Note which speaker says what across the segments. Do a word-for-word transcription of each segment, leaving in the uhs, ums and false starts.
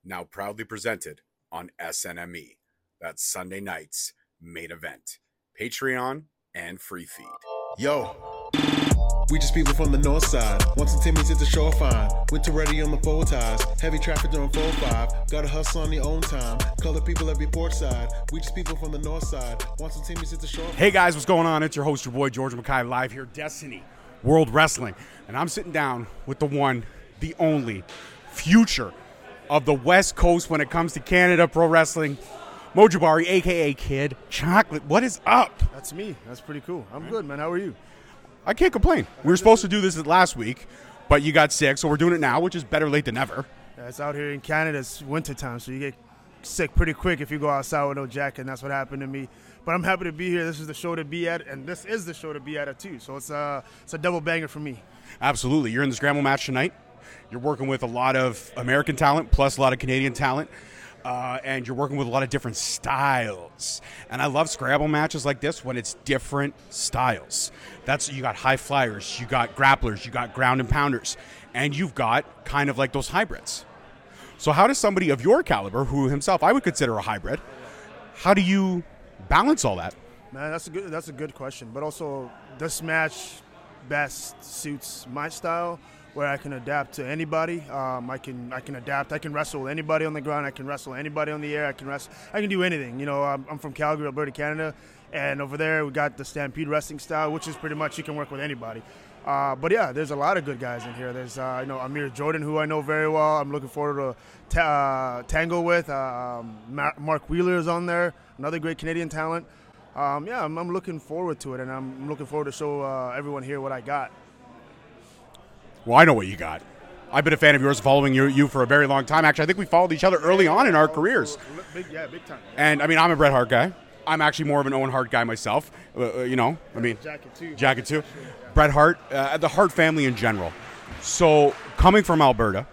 Speaker 1: now proudly presented on S N M E. That's Sunday night's main event. Patreon and free feed.
Speaker 2: Yo, we just people from the north side. Want some Timmy's at the shore fine. Winter ready on the four ties. Heavy traffic during four five. Gotta hustle on the own time. Color people every port side. We just people from the north side. Want some Timmy's at the shore.
Speaker 3: Hey guys, what's going on? It's your host, your boy George Mackay, live here, Destiny World Wrestling. And I'm sitting down with the one, the only future of the West Coast when it comes to Canada Pro Wrestling, Mojibari, a k a. Kid Chocolate. What is up?
Speaker 4: That's me. That's pretty cool. I'm good, man. How are you?
Speaker 3: I can't complain. We were supposed to do this last week, but you got sick, so we're doing it now, which is better late than never.
Speaker 4: Yeah, it's out here in Canada. It's wintertime, so you get sick pretty quick if you go outside with no jacket, and that's what happened to me. But I'm happy to be here. This is the show to be at, and this is the show to be at, too. So it's a, it's a double banger for me.
Speaker 3: Absolutely. You're in the Scramble match tonight. You're working with a lot of American talent plus a lot of Canadian talent. Uh, and you're working with a lot of different styles. And I love Scrabble matches like this when it's different styles. That's you got high flyers, you got grapplers, you got ground and pounders, and you've got kind of like those hybrids. So how does somebody of your caliber, who himself I would consider a hybrid, how do you balance all that?
Speaker 4: Man, that's a good that's a good question. But also, this match best suits my style, where I can adapt to anybody. Um, I can I can adapt. I can wrestle with anybody on the ground. I can wrestle anybody on the air. I can wrestle. I can do anything. You know, I'm, I'm from Calgary, Alberta, Canada, and over there we got the Stampede wrestling style, which is pretty much you can work with anybody. Uh, but yeah, there's a lot of good guys in here. There's uh, you know Amir Jordan, who I know very well. I'm looking forward to ta- uh, tango with. Uh, um, Mark Wheeler is on there, another great Canadian talent. Um, yeah, I'm, I'm looking forward to it, and I'm looking forward to show uh, everyone here what I got.
Speaker 3: Well, I know what you got. I've been a fan of yours, following you, you for a very long time. Actually, I think we followed each other early on in our careers.
Speaker 4: Big, yeah, big time.
Speaker 3: And, I mean, I'm a Bret Hart guy. I'm actually more of an Owen Hart guy myself. Uh, you know, I mean.
Speaker 4: Jacket, too.
Speaker 3: Jacket, too. Bret Hart, uh, the Hart family in general. So, coming from Alberta,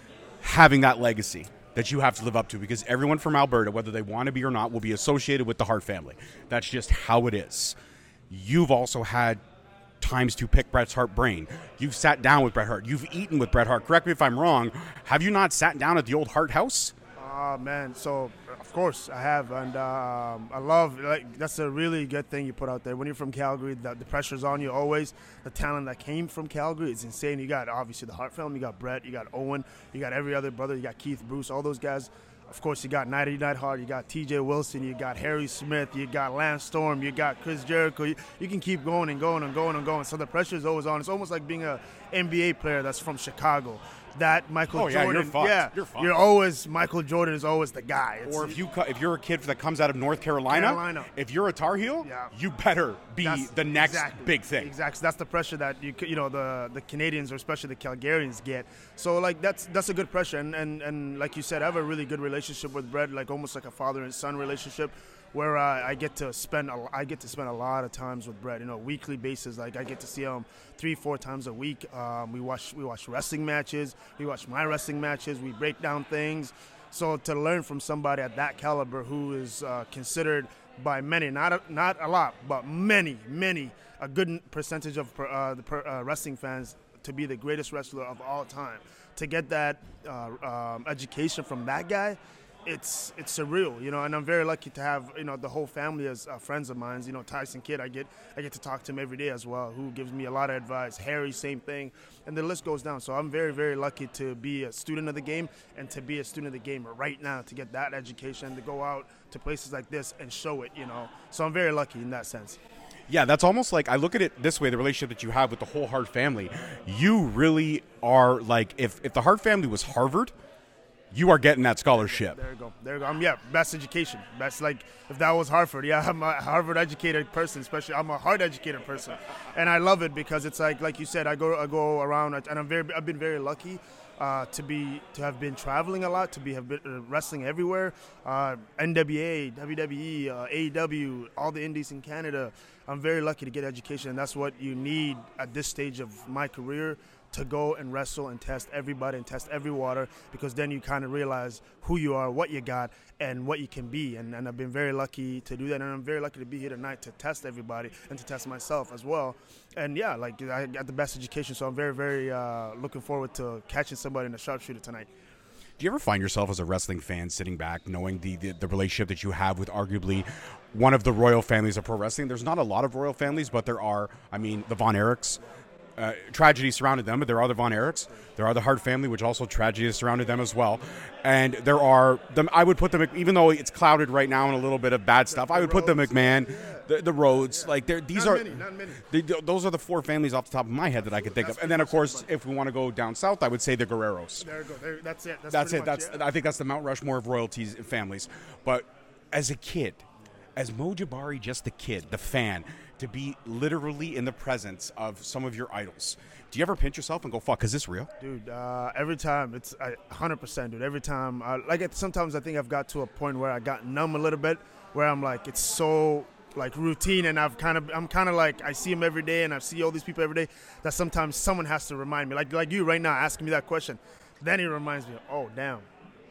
Speaker 3: having that legacy that you have to live up to, because everyone from Alberta, whether they want to be or not, will be associated with the Hart family. That's just how it is. You've also had times to pick Bret Hart's brain. You've sat down with Bret Hart. You've eaten with Bret Hart. Correct me if I'm wrong. Have you not sat down at the old Hart house?
Speaker 4: Oh, uh, man. So, of course, I have. And um, I love, like, that's a really good thing you put out there. When you're from Calgary, the, the pressure's on you always. The talent that came from Calgary is insane. You got, obviously, the Hart family. You got Bret. You got Owen. You got every other brother. You got Keith, Bruce, all those guys. Of course, you got Nighty Night Hart, you got T J Wilson, you got Harry Smith, you got Lance Storm, you got Chris Jericho. You, you can keep going and going and going and going. So the pressure is always on. It's almost like being an N B A player that's from Chicago. That Michael
Speaker 3: oh, yeah,
Speaker 4: Jordan,
Speaker 3: you're fucked.
Speaker 4: yeah,
Speaker 3: you're, fucked.
Speaker 4: you're always Michael Jordan is always the guy. It's,
Speaker 3: or if you if you're a kid that comes out of North Carolina,
Speaker 4: Carolina.
Speaker 3: if you're a Tar Heel,
Speaker 4: yeah.
Speaker 3: you better be
Speaker 4: that's,
Speaker 3: the next
Speaker 4: exactly,
Speaker 3: big thing.
Speaker 4: Exactly. That's the pressure that you you know the the Canadians or especially the Calgarians get. So like that's that's a good pressure, and and, and like you said, I have a really good relationship with Bret, like almost like a father and son relationship, where uh, I get to spend a, I get to spend a lot of times with Bret, you know, weekly basis. Like I get to see him three, four times a week. Um, we watch we watch wrestling matches. We watch my wrestling matches. We break down things. So to learn from somebody at that caliber who is uh, considered by many, not a, not a lot, but many, many, a good percentage of uh, the per, uh, wrestling fans to be the greatest wrestler of all time, to get that uh, um, education from that guy. It's it's surreal, you know, and I'm very lucky to have, you know, the whole family as uh, friends of mine. You know, Tyson Kidd, I get I get to talk to him every day as well, who gives me a lot of advice. Harry, same thing, and the list goes down. So I'm very, very lucky to be a student of the game and to be a student of the game right now, to get that education, to go out to places like this and show it, you know. So I'm very lucky in that sense.
Speaker 3: Yeah, that's almost like, I look at it this way, the relationship that you have with the whole Hart family. You really are like, if, if the Hart family was Harvard, you are getting that scholarship.
Speaker 4: There you go. There you go. Um, yeah, best education. Best, like, if that was Harvard, yeah, I'm a Harvard-educated person, especially. I'm a Hart-educated person. And I love it because it's like, like you said, I go I go around, and I'm very, I've been very lucky uh, to be, to have been traveling a lot, to be, have been uh, wrestling everywhere. Uh, N W A, W W E, uh, A E W, all the indies in Canada. I'm very lucky to get education, and that's what you need at this stage of my career, to go and wrestle and test everybody and test every water, because then you kind of realize who you are, what you got, and what you can be. And, and I've been very lucky to do that, and I'm very lucky to be here tonight to test everybody and to test myself as well. And yeah, like I got the best education, so I'm very, very uh, looking forward to catching somebody in the sharpshooter tonight.
Speaker 3: Do you ever find yourself as a wrestling fan sitting back knowing the, the, the relationship that you have with arguably one of the royal families of pro wrestling? There's not a lot of royal families, but there are. I mean, the Von Erichs. Uh, tragedy surrounded them, but there are the Von Erichs. There are the Hart family, which also tragedy has surrounded them as well. And there are, the, I would put the, even though it's clouded right now in a little bit of bad stuff, I would put the McMahon, the, the Rhodes, like they're, these
Speaker 4: Not
Speaker 3: are,
Speaker 4: many, not many.
Speaker 3: they- those are the four families off the top of my head that I could think of. And then, of course, if we want to go down south, I would say the Guerreros.
Speaker 4: There you go. There, that's it. That's,
Speaker 3: That's
Speaker 4: pretty
Speaker 3: it.
Speaker 4: much
Speaker 3: That's
Speaker 4: it.
Speaker 3: I think that's the Mount Rushmore of royalties and families. But as a kid, as Mo Jabari, just the kid, the fan, to be literally in the presence of some of your idols, do you ever pinch yourself and go, "Fuck, is this real?"
Speaker 4: Dude, uh, every time it's I, one hundred percent, dude. Every time, uh, like it, sometimes I think I've got to a point where I got numb a little bit, where I'm like, it's so like routine, and I've kind of, I'm kind of like, I see him every day, and I see all these people every day. That sometimes someone has to remind me, like like you right now asking me that question. Then he reminds me, oh damn,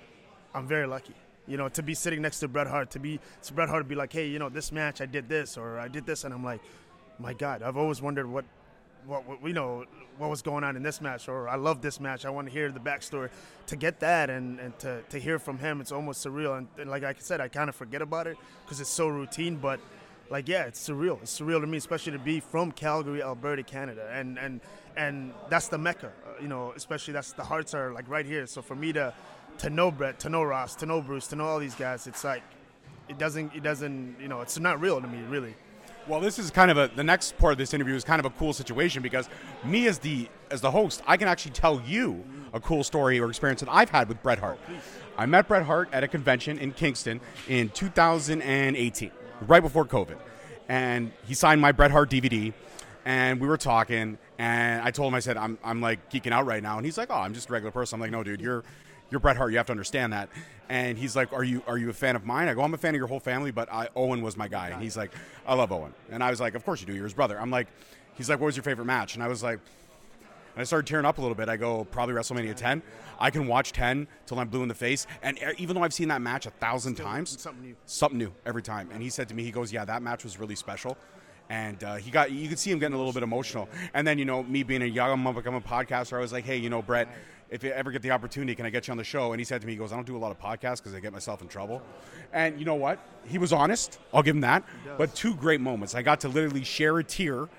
Speaker 4: I'm very lucky. You know, to be sitting next to Bret Hart, to be to Bret Hart to be like, hey, you know, this match I did this or I did this, and I'm like, my God, I've always wondered what. What, what you know what was going on in this match, or I love this match. I want to hear the backstory. To get that and, and to, to hear from him, it's almost surreal. And, and like I said, I kind of forget about it because it's so routine. But like, yeah, it's surreal. It's surreal to me, especially to be from Calgary, Alberta, Canada, and and and that's the mecca. Uh, you know, especially that's the hearts are like right here. So for me to to know Bret, to know Ross, to know Bruce, to know all these guys, it's like it doesn't it doesn't you know it's not real to me really.
Speaker 3: Well, this is kind of a the next part of this interview is kind of a cool situation because me as the as the host, I can actually tell you a cool story or experience that I've had with Bret Hart. I met Bret Hart at a convention in Kingston in two thousand eighteen, right before COVID, and he signed my Bret Hart D V D, and we were talking, and I told him, I said, I'm I'm like geeking out right now, and he's like, oh, I'm just a regular person. I'm like, no, dude, you're you're Bret Hart. You have to understand that. And he's like, are you are you a fan of mine? I go, I'm a fan of your whole family, but I, Owen was my guy. And he's like, I love Owen. And I was like, of course you do. You're his brother. I'm like, he's like, what was your favorite match? And I was like, and I started tearing up a little bit. I go, probably WrestleMania ten. I can watch ten till I'm blue in the face. And even though I've seen that match a thousand times,
Speaker 4: It's something new.
Speaker 3: something new every time. And he said to me, he goes, yeah, that match was really special. And uh, he got, you could see him getting a little bit emotional. And then, you know, me being a young up-and-coming podcaster, I was like, hey, you know, Bret, if you ever get the opportunity, can I get you on the show? And he said to me, he goes, I don't do a lot of podcasts because I get myself in trouble. And you know what? He was honest. I'll give him that. But two great moments. I got to literally share a tear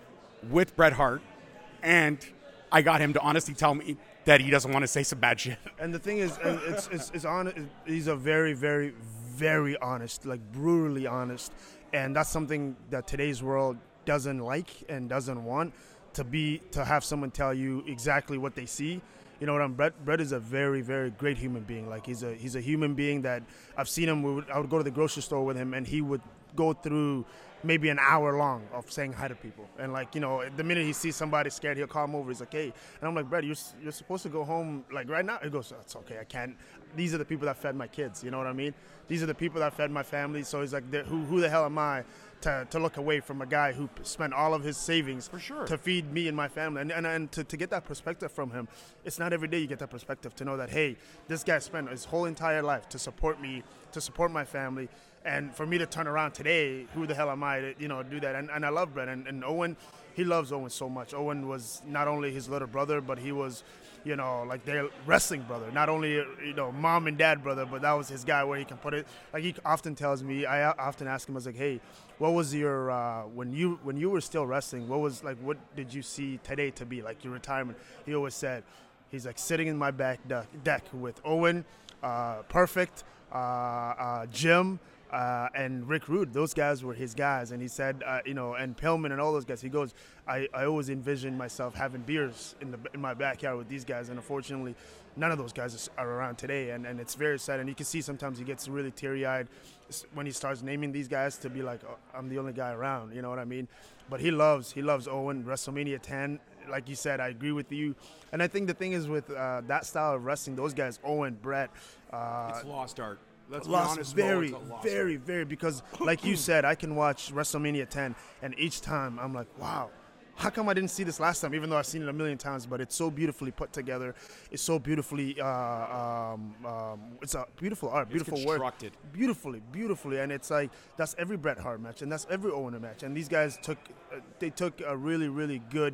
Speaker 3: with Bret Hart, and I got him to honestly tell me that he doesn't want to say some bad shit.
Speaker 4: And the thing is, and it's, it's, it's honest. He's a very, very, very honest, like brutally honest, and that's something that today's world doesn't like and doesn't want to be to have someone tell you exactly what they see. You know what I'm. Bret, Bret is a very, very great human being. Like he's a he's a human being that I've seen him. We would, I would go to the grocery store with him, and he would go through maybe an hour long of saying hi to people. And like, you know, the minute he sees somebody scared, he'll call him over. He's like, hey. And I'm like, Bret, you're, you're supposed to go home like right now. He goes, it's okay, I can't. These are the people that fed my kids. You know what I mean? These are the people that fed my family. So he's like, who, who the hell am I to, to look away from a guy who spent all of his savings
Speaker 3: For sure.
Speaker 4: to feed me and my family? And, and, and to, to get that perspective from him, it's not every day you get that perspective to know that, hey, this guy spent his whole entire life to support me, to support my family. And for me to turn around today, who the hell am I to, you know, do that? And, and I love Bret. And, and Owen, he loves Owen so much. Owen was not only his little brother, but he was, you know, like their wrestling brother. Not only, you know, mom and dad brother, but that was his guy where he can put it. Like he often tells me, I often ask him, I was like, hey, what was your, uh, when you when you were still wrestling, what was, like, what did you see today to be, like your retirement? He always said, he's like sitting in my back deck, deck with Owen, uh, Perfect, uh, uh, Jim, Uh, and Rick Rude. Those guys were his guys. And he said, uh, you know, and Pillman and all those guys, he goes, I, I always envisioned myself having beers in the in my backyard with these guys. And unfortunately, none of those guys are around today. And, and it's very sad. And you can see sometimes he gets really teary-eyed when he starts naming these guys to be like, oh, I'm the only guy around. You know what I mean? But he loves, he loves Owen. WrestleMania ten, like you said, I agree with you. And I think the thing is with uh, that style of wrestling, those guys, Owen, Bret, uh,
Speaker 3: It's lost art. Let's be
Speaker 4: lost
Speaker 3: honest, Mo,
Speaker 4: very,
Speaker 3: it's a lost
Speaker 4: very,
Speaker 3: art.
Speaker 4: very, because like you said, I can watch WrestleMania ten, and each time I'm like, wow, how come I didn't see this last time, even though I've seen it a million times? But it's so beautifully put together. It's so beautifully, uh, um, um, it's a beautiful art, beautiful work.
Speaker 3: constructed.
Speaker 4: Beautifully, beautifully. And it's like, that's every Bret Hart match, and that's every Owen match. And these guys took, uh, they took a really, really good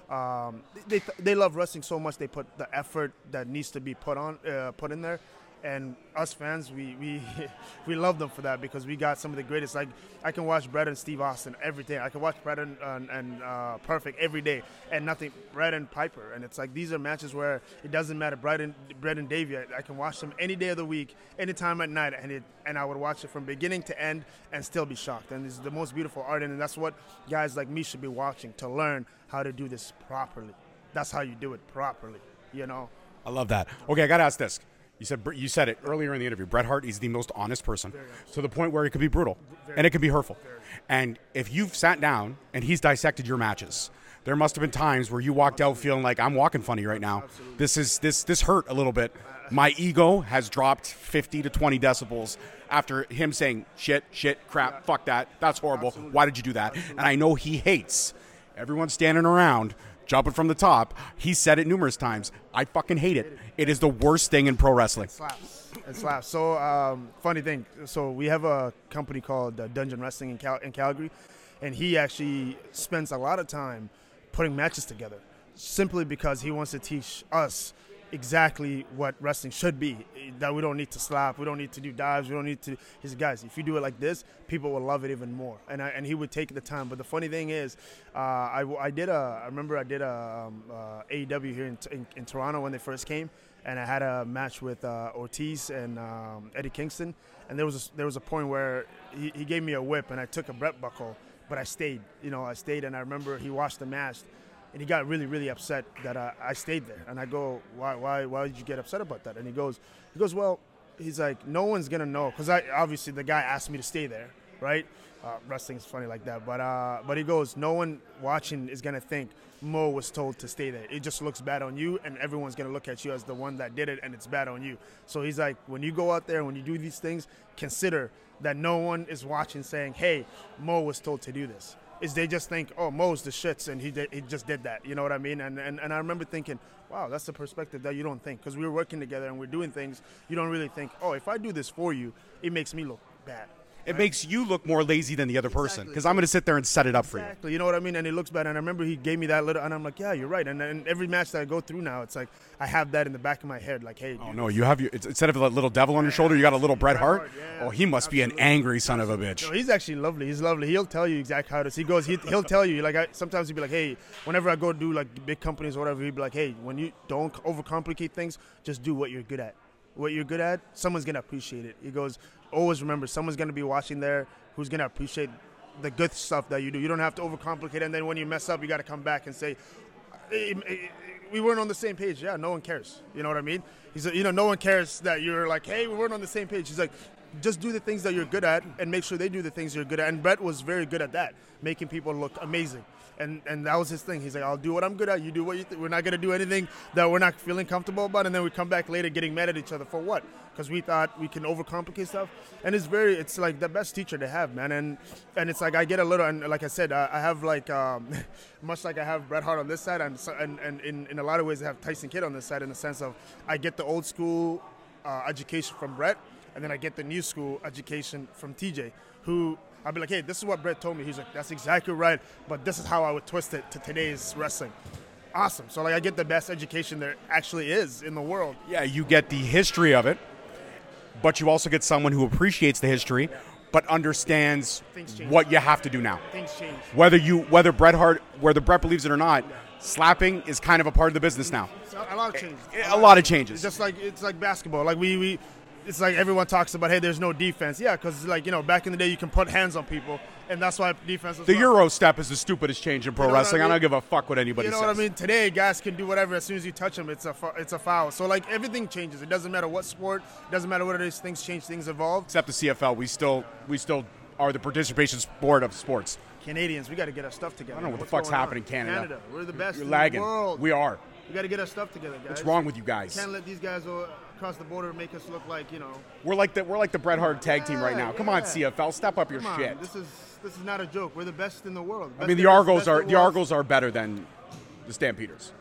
Speaker 4: um, they they love wrestling so much they put the effort that needs to be put on uh, put in there. And us fans, we we we love them for that because we got some of the greatest. Like I can watch Bret and Steve Austin every day. I can watch Bret and, and, and uh, Perfect every day, and nothing Bret and Piper. And it's like these are matches where it doesn't matter. Bret and Bret and Davey, I, I can watch them any day of the week, anytime at night, and it and I would watch it from beginning to end and still be shocked. And this is the most beautiful art, and that's what guys like me should be watching to learn how to do this properly. That's how you do it properly, you know.
Speaker 3: I love that. Okay, I got to ask this. You said you said it earlier in the interview. Bret Hart is the most honest person to the point where it could be brutal and it can be hurtful. And if you've sat down and he's dissected your matches, there must have been times where you walked out feeling like I'm walking funny right now. This is this this hurt a little bit. My ego has dropped fifty to twenty decibels after him saying shit, shit, crap, fuck that. That's horrible. Why did you do that? And I know he hates everyone standing around jumping from the top. He said it numerous times. I fucking hate it. It is the worst thing in pro wrestling.
Speaker 4: It slaps. It slaps. So, um, funny thing. So, we have a company called uh, Dungeon Wrestling in, Cal- in Calgary, and he actually spends a lot of time putting matches together simply because he wants to teach us exactly what wrestling should be, that we don't need to slap, we don't need to do dives, we don't need to. He's guys, if you do it like this, people will love it even more. And I, and he would take the time. But the funny thing is, uh, I, I did a, I remember I did a um, uh, A E W here in, in, in Toronto when they first came, and I had a match with uh, Ortiz and um, Eddie Kingston, and there was a, there was a point where he, he gave me a whip, and I took a Bret buckle, but I stayed, you know, I stayed, and I remember he watched the match. And he got really, really upset that uh, I stayed there. And I go, why, why, why did you get upset about that? And he goes, he goes, well, he's like, no one's gonna know, because I obviously the guy asked me to stay there, right? Uh, wrestling is funny like that, but uh, but he goes, no one watching is gonna think Mo was told to stay there. It just looks bad on you, and everyone's gonna look at you as the one that did it, and it's bad on you. So he's like, when you go out there, when you do these things, consider that no one is watching, saying, hey, Mo was told to do this. Is they just think, oh, Mo's the shits, and he did, he just did that. You know what I mean? And, and and I remember thinking, wow, that's a perspective that you don't think. Because we were working together and we're doing things, you don't really think, oh, if I do this for you, it makes me look bad.
Speaker 3: It makes you look more lazy than the other person because I'm going to sit there and set it up for you.
Speaker 4: Exactly. You know what I mean? And it looks bad. And I remember he gave me that little, and I'm like, yeah, you're right. And, and every match that I go through now, it's like I have that in the back of my head. Like, hey.
Speaker 3: Oh, no, you have your, instead of a little devil on your shoulder, you got a little Bret Hart?
Speaker 4: Yeah,
Speaker 3: oh, he must
Speaker 4: absolutely.
Speaker 3: be an angry son of a bitch.
Speaker 4: No, he's actually lovely. He's lovely. He'll tell you exactly how it is. He goes, he, he'll tell you. Like, I, sometimes he'll be like, hey, whenever I go do, like, big companies or whatever, he'll be like, hey, when you don't overcomplicate things, just do what you're good at. What you're good at, someone's going to appreciate it. He goes, always remember, someone's going to be watching there who's going to appreciate the good stuff that you do. You don't have to overcomplicate it, and then when you mess up, you got to come back and say, hey, hey, we weren't on the same page. Yeah, no one cares. You know what I mean? He's, you know, no one cares that you're like, hey, we weren't on the same page. He's like, just do the things that you're good at and make sure they do the things you're good at. And Bret was very good at that, making people look amazing. And and that was his thing. He's like, I'll do what I'm good at. You do what you think. We're not going to do anything that we're not feeling comfortable about. And then we come back later getting mad at each other for what? Because we thought we can overcomplicate stuff. And it's very, it's like the best teacher to have, man. And and it's like I get a little, and like I said, I, I have like, um, much like I have Bret Hart on this side, and and, and in, in a lot of ways I have Tyson Kidd on this side in the sense of I get the old school uh, education from Bret, and then I get the new school education from T J, who I'll be like, hey, this is what Bret told me. He's like, that's exactly right, but this is how I would twist it to today's wrestling. Awesome. So, like, I get the best education there actually is in the world.
Speaker 3: Yeah, you get the history of it, but you also get someone who appreciates the history, but understands what you have to do now.
Speaker 4: Things change.
Speaker 3: Whether you, whether Bret Hart, whether Bret believes it or not, slapping is kind of a part of the business now.
Speaker 4: So, a lot of changes.
Speaker 3: A, a lot of changes.
Speaker 4: It's just like it's like basketball. Like we we. It's like everyone talks about, hey, there's no defense. Yeah, because, like, you know, back in the day, you can put hands on people, and that's why defense is
Speaker 3: The
Speaker 4: not.
Speaker 3: Euro step is the stupidest change in pro
Speaker 4: You know what
Speaker 3: wrestling.
Speaker 4: I
Speaker 3: I,
Speaker 4: mean?
Speaker 3: don't give a fuck what anybody
Speaker 4: You know
Speaker 3: says.
Speaker 4: what I mean? Today, guys can do whatever. As soon as you touch them, it's a fu- it's a foul. So, like, everything changes. It doesn't matter what sport. It doesn't matter what it is. Things change. Things evolve.
Speaker 3: Except the C F L, we still we still are the participation sport of sports.
Speaker 4: Canadians, we got to get our stuff together.
Speaker 3: I don't know what
Speaker 4: What's
Speaker 3: the fuck's
Speaker 4: going on?
Speaker 3: happening in Canada.
Speaker 4: Canada, we're the best
Speaker 3: You're
Speaker 4: in
Speaker 3: lagging.
Speaker 4: the world.
Speaker 3: We are.
Speaker 4: We got to get our stuff together, guys.
Speaker 3: What's wrong with you guys?
Speaker 4: Can't let these guys go across the border and make us look like, you know.
Speaker 3: We're like the we're like the Bret Hart tag team right
Speaker 4: Yeah,
Speaker 3: now. Come
Speaker 4: yeah.
Speaker 3: on, C F L, step up your
Speaker 4: Come on,
Speaker 3: shit.
Speaker 4: This is this is not a joke. We're the best in the world.
Speaker 3: I
Speaker 4: Best
Speaker 3: mean, the
Speaker 4: there is,
Speaker 3: Argos
Speaker 4: best
Speaker 3: are
Speaker 4: there
Speaker 3: the
Speaker 4: was.
Speaker 3: Argos are better than the Stampeders.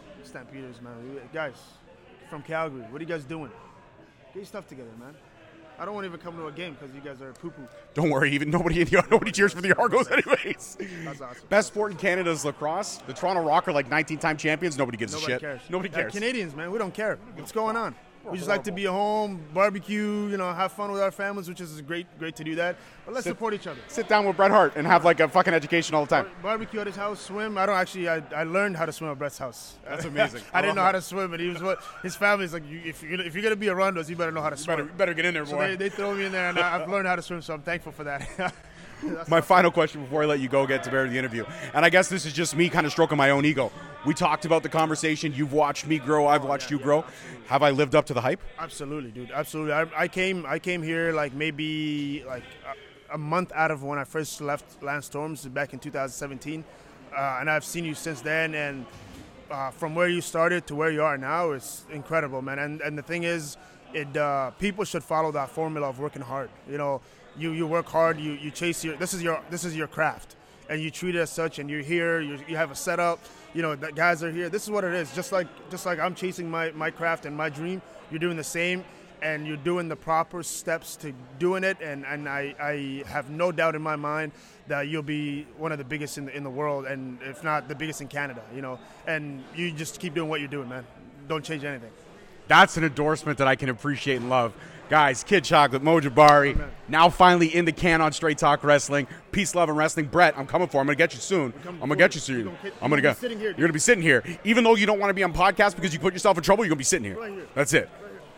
Speaker 4: Stampeders, man. Guys, from Calgary, what are you guys doing? Get your stuff together, man. I don't want to even come to a game because you guys are poo-poo.
Speaker 3: Don't worry, even nobody in the nobody cheers for the Argos anyways.
Speaker 4: That's awesome.
Speaker 3: Best sport in Canada is lacrosse. The Toronto Rock are like nineteen-time champions. Nobody gives
Speaker 4: Nobody
Speaker 3: a shit.
Speaker 4: cares.
Speaker 3: Nobody
Speaker 4: Yeah,
Speaker 3: cares.
Speaker 4: Canadians, man, we don't care. What's going on? We just like to be at home, barbecue, you know, have fun with our families, which is great, great to do that. But let's
Speaker 3: Sit-
Speaker 4: support each other.
Speaker 3: Sit down with Bret Hart and have like a fucking education all the time.
Speaker 4: Barbecue at his house, swim. I don't actually. I, I learned how to swim at Brett's house.
Speaker 3: That's amazing.
Speaker 4: I,
Speaker 3: I
Speaker 4: didn't
Speaker 3: love
Speaker 4: know how
Speaker 3: that.
Speaker 4: to swim, and he was what his family's like. You, if you're gonna, if you're gonna be around us, you better know how to swim.
Speaker 3: Better, better get in there,
Speaker 4: So
Speaker 3: boy.
Speaker 4: they, they throw me in there, and I, I've learned how to swim. So I'm thankful for that. That's
Speaker 3: My final question before I let you go get to bear the interview, and I guess this is just me kind of stroking my own ego. We talked about the conversation. You've watched me grow. I've watched you grow. Have I lived up to the hype?
Speaker 4: Absolutely, dude. Absolutely. I, I came I came here like maybe like a, a month out of when I first left Lance Storms back in two thousand seventeen, uh, and I've seen you since then. And uh, from where you started to where you are now, it's incredible, man. And and the thing is, it uh, people should follow that formula of working hard. You know, you, you work hard. You you chase your this is your this is your craft, and you treat it as such. And you're here. You you have a setup. You know, the guys are here. This is what it is. Just like just like I'm chasing my, my craft and my dream, you're doing the same, and you're doing the proper steps to doing it. And, and I, I have no doubt in my mind that you'll be one of the biggest in the, in the world, and if not the biggest in Canada, you know. And you just keep doing what you're doing, man. Don't change anything.
Speaker 3: That's an endorsement that I can appreciate and love. Guys, Kid Chocolate, Mo Jabari, now finally in the can on Straight Talk Wrestling. Peace, love, and wrestling. Brett, I'm coming for. I'm going to get you soon. I'm going to get you soon.
Speaker 4: You're gonna hit-
Speaker 3: I'm going to
Speaker 4: you're
Speaker 3: go.
Speaker 4: gonna be sitting here, dude.
Speaker 3: You're going to be sitting here. Even though you don't want to be on podcast because you put yourself in trouble, you're going to be sitting here.
Speaker 4: Right here.
Speaker 3: That's it.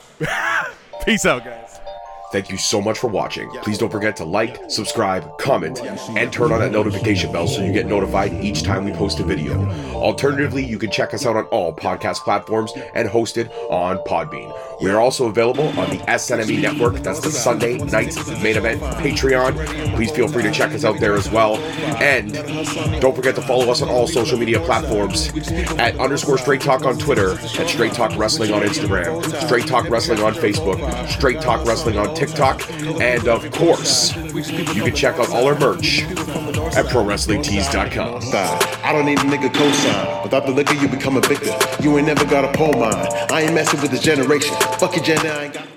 Speaker 3: Peace out, guys.
Speaker 1: Thank you so much for watching. Please don't forget to like, subscribe, comment, and turn on that notification bell so you get notified each time we post a video. Alternatively, you can check us out on all podcast platforms and hosted on Podbean. We are also available on the S N M E network. That's the Sunday Nights Main Event Patreon. Please feel free to check us out there as well. And don't forget to follow us on all social media platforms at underscore Straight Talk on Twitter, at Straight Talk Wrestling on Instagram, Straight Talk Wrestling on Facebook, Straight Talk Wrestling on TikTok, and of course, you can check out all our merch at pro wrestling tees dot com.
Speaker 2: I don't need a nigga cosign. Without the liquor, you become a victim. You ain't never got a pole mine. I ain't messing with this generation. Fuck your gen, I ain't got.